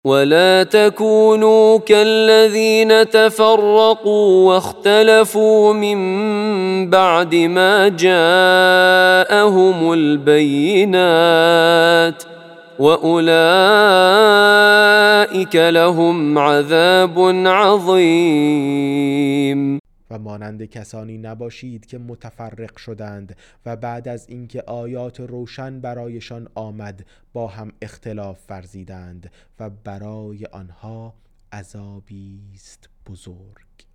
ولا تكونوا كالذين تفرقوا واختلفوا من بعد ما جاءهم البينات وأولئك لهم عذاب عظیم. و مانند کسانی نباشید که متفرق شدند و بعد از اینکه آیات روشن برایشان آمد با هم اختلاف ورزیدند و برای آنها عذابی است بزرگ.